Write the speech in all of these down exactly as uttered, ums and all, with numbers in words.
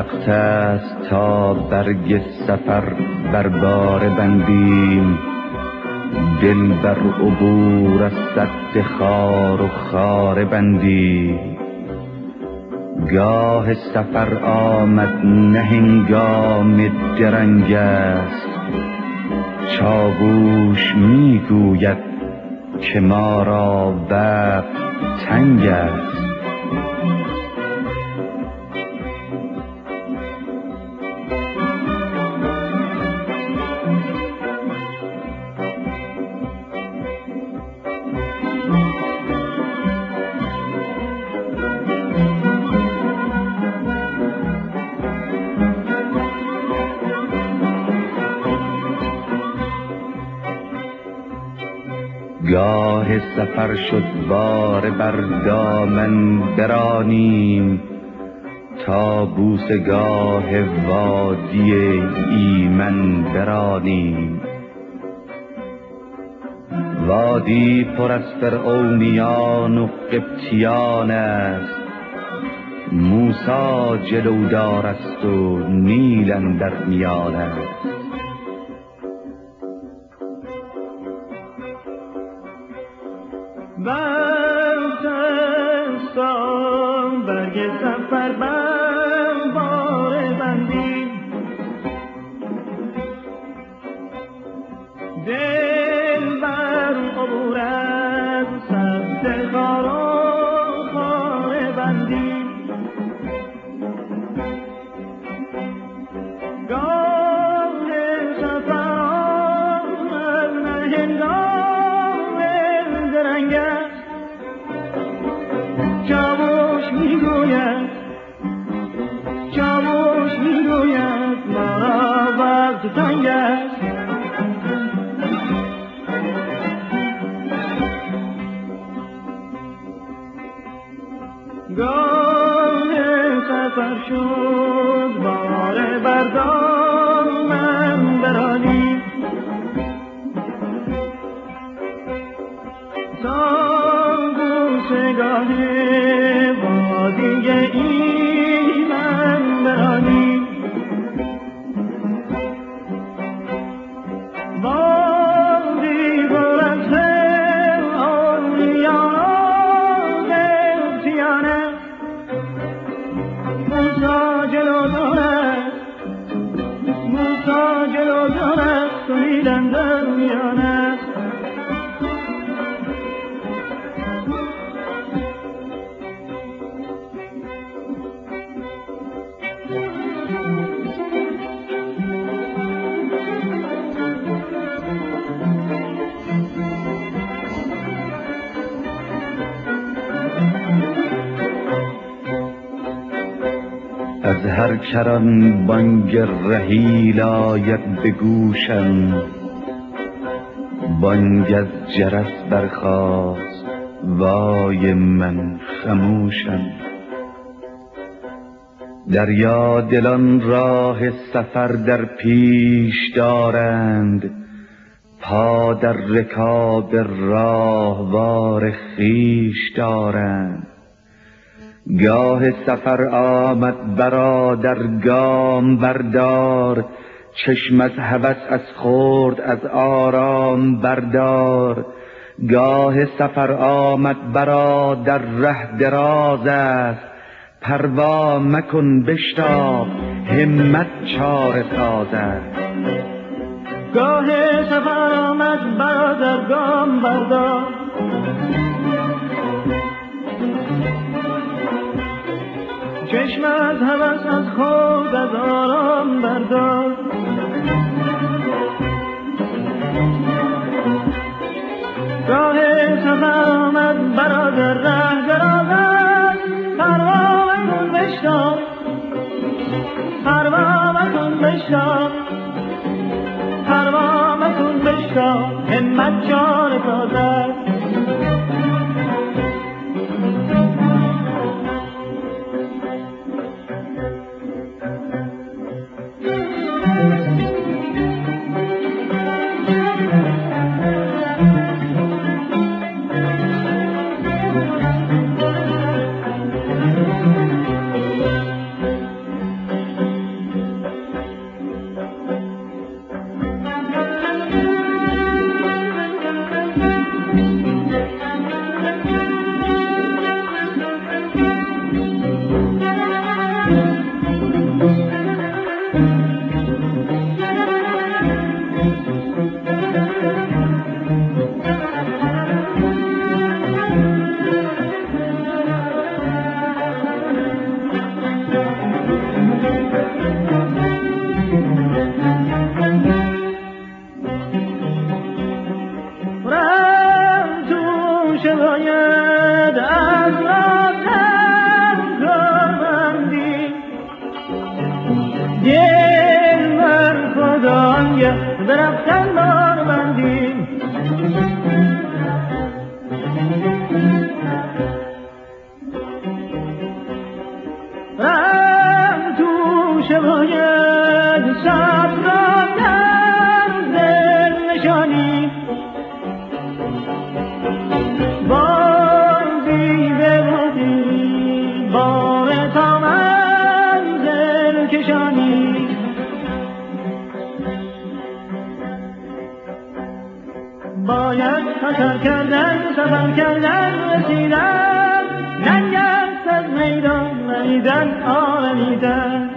وقت است تا برگ سفر بر بار بندیم، دل بر عبور از سد خار و خاره بندیم. گاه سفر آمد نه هنگام درنگ است، چاووش میگوید که ما را وقت تنگ است. گاه سفر شد بار بر دامن برانیم، تا بوسگاه وادی ایمن برانیم. وادی پر از فرعونیان و قبطیان است، موسی جلودار است و نیل اندر میان است. برسان برگ سفر بر بار بندی، دل بر عبور از سد خار و خاره بندی. گاه سفر آمد نه هنگام درنگ است، چاووش میگوید چاووش میگوید ما را وقت تنگ است. گاه سفر شد بار بر دامن برانیم، تا بوسگاه وادی ایمن برانیم. وادی پر از فرعونیان و قبطیان است، موسی جلودار است، موسی جلودار است و نیل اندر میان است. از هر کران بانگ رحیل آید به گوشم، بانگ از جرس برخاست وای من خموشم. دریا دلان راه سفر در پیش دارند، پا در رکاب راهوار خویش دارند. گاه سفر آمد برادر گام بردار، چشم از هوس از خورد از آرام بردار. گاه سفر آمد برادر ره دراز است، پروا مکن بشتاب همت چاره ساز است. گاه سفر آمد برادر گام بردار، چشم از هوس از خود از آرام بردار. گاه سفر آمد برادر ره دراز است، پروا مکن بشتاب پروا مکن بشتاب پروا مکن بشتاب همت چاره ساز است. باید از رفتن کارمندی دل بر خدایه برفتن بار بندی رم توشه باید سب را در دل نشانی بازی به بازی بار تا منزل کشانی باید خطر کردن سفر کردن رسیدن ننگ است از میدان میدان آرمیدن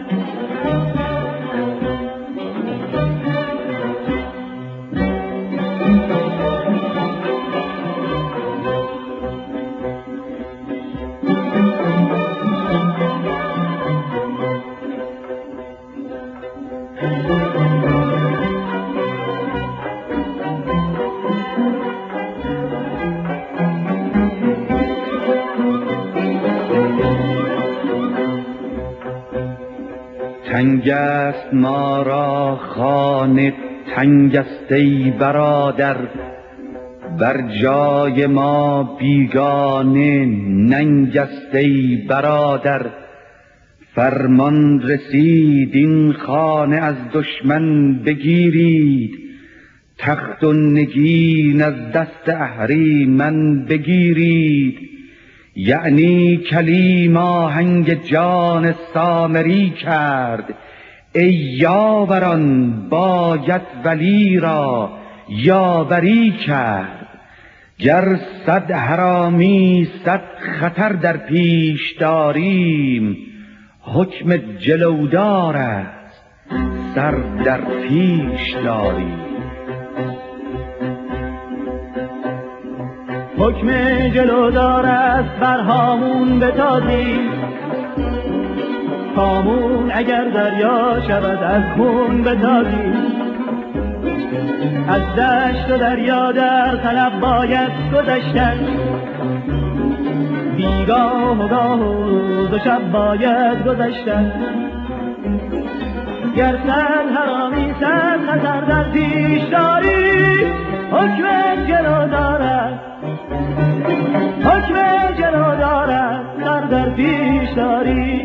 تنگ است ما را خانه تنگ است ای برادر بر جای ما بیگانه ننگ است ای برادر فرمان رسید این خانه از دشمن بگیرید تخت و نگین از دست اهریمن بگیرید یعنی کلیم آهنگ جان سامری کرد ای یاوران باید ولی را یاوری کرد گر صد حرامی صد خطر در پیش داریم حکم جلودار است سر در پیش داریم حکم جلودار است بر هامون بتازی هامون اگر دریا شود از خون بتازی از دشت و دریا در طلب باید گذشتن بیگاه و گاه و روز و شب باید گذشتن گر صد حرامی صد خطر در پیش داری حکم جلودار است حکم جلودار است سر در پیش داری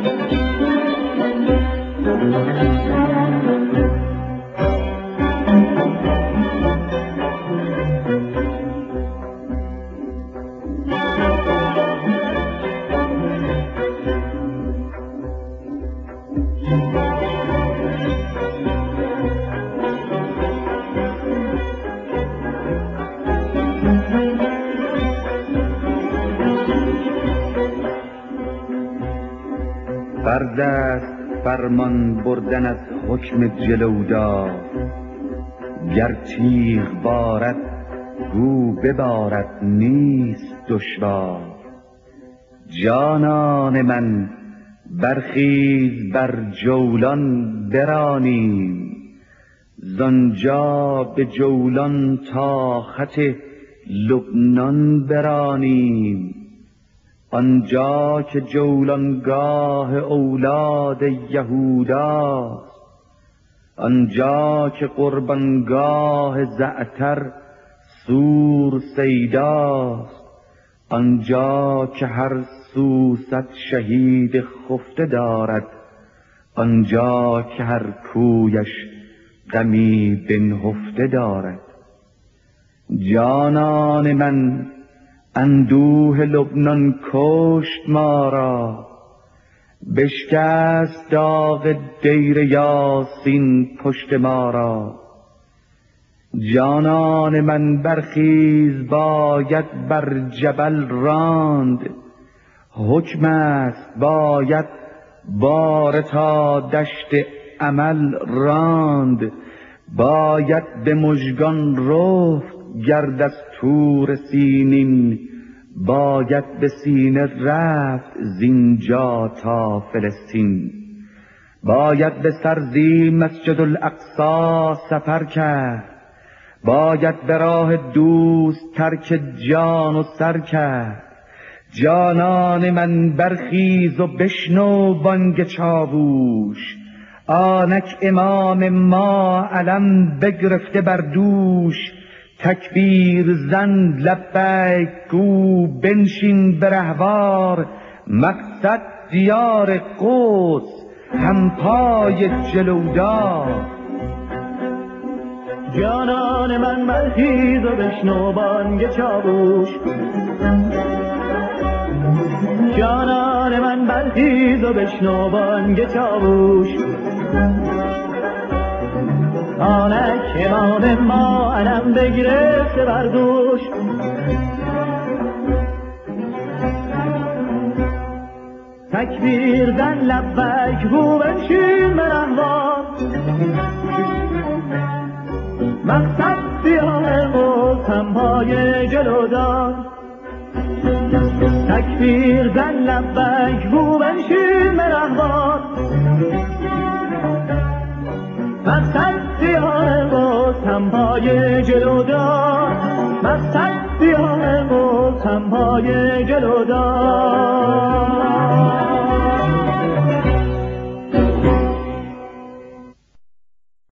فرض است فرمان بردن از حکم جلودار گر تیغ بارد گو ببارد نیست دشوار جانان من برخیز بر جولان برانیم زانجا به جولان تا خط لبنان برانیم آنجا که جولانگاه اولاد یهوداست آنجا که قربانگاه زعتر سور سیداست آنجا که هر سو صد شهید خفته دارد آنجا که هر کویش غمی بنهفته دارد جانان من اندوه لبنان کشت ما را بشکست داغ دیر یاسین پشت ما را جانان من برخیز باید بر جبل راند حکم است باید بار تا دشت عمل راند باید به مژگان رفت گرد از تور سینین باید به سینه رفت زینجا تا فلسطین باید به سرزی مسجد الاقصی سفر کرد باید به راه دوست ترک جان و سر کرد. جانان من برخیز و بشنو بانگ چاووش، آنک امام ما علم بگرفته بر دوش. تکبیر زن لبیک گو بنشین به رهوار، مقصد دیار قدس همپای جلودار. جانان من برخیز و بشنو بانگ چاووش، جانان من برخیز و بشنو بانگ چاووش. آنک امام ما علم بگرفته بر دوش. تکبیر زن لبیک گو بنشین به رهوار، مقصد دیار قدس همپای جلودار. تکبیر زن لبیک گو بنشین به رهوار، مقصد دیار قدس همپای جلودار. مقصد دیار قدس همپای جلودار.